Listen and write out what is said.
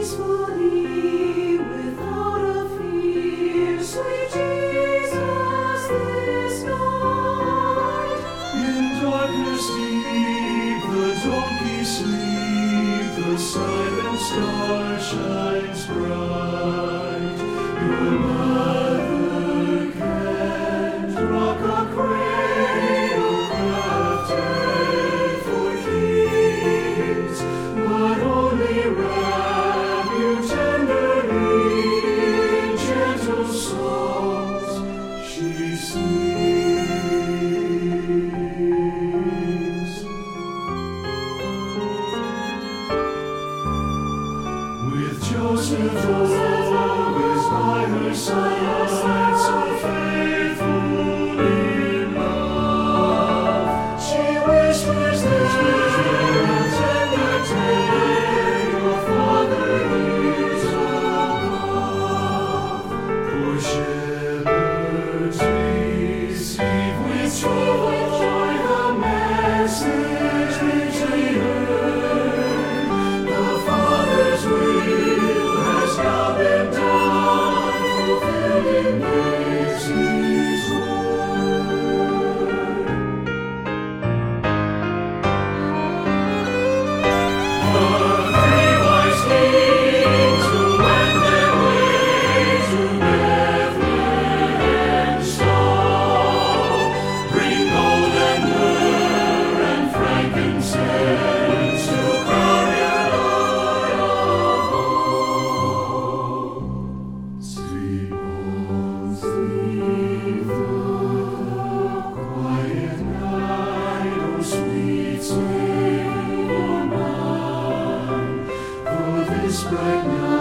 peacefully, without a fear, sweet Jesus, this night. In darkness deep, the donkeys sleep, the silent star shines bright. Your mother can't rock a cradle crafted for kings, but only wrap you tenderly in gentle songs she sings. With Joseph always by her side, so faithful in love, she whispers there, tender, your Father is above. Poor shepherds receive with joy the message they heard. The Father's will has now been done, fulfilled in this His word. The three wise kings who went their way to Bethlehem saw, bring gold and myrrh and frankincense to crown your Lord of all. Sleep on, sleep the quiet night, oh sweet Savior mine, for this bright night